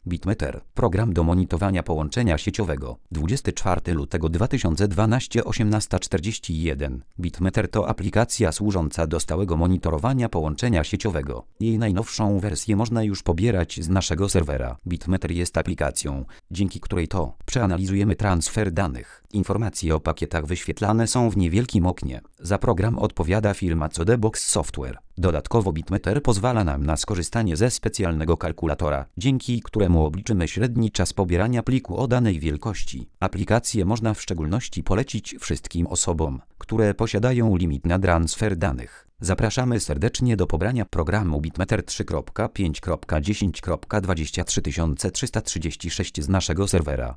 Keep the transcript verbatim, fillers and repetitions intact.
Bitmeter. Program do monitorowania połączenia sieciowego. dwudziestego czwartego lutego dwa tysiące dwunastego, osiemnasta czterdzieści jeden. Bitmeter to aplikacja służąca do stałego monitorowania połączenia sieciowego. Jej najnowszą wersję można już pobierać z naszego serwera. Bitmeter jest aplikacją, dzięki której to przeanalizujemy transfer danych. Informacje o pakietach wyświetlane są w niewielkim oknie. Za program odpowiada firma Codebox Software. Dodatkowo Bitmeter pozwala nam na skorzystanie ze specjalnego kalkulatora, dzięki któremu obliczymy średni czas pobierania pliku o danej wielkości. Aplikację można w szczególności polecić wszystkim osobom, które posiadają limit na transfer danych. Zapraszamy serdecznie do pobrania programu Bitmeter trzy kropka pięć kropka dziesięć kropka dwadzieścia trzy tysiące trzysta trzydzieści sześć z naszego serwera.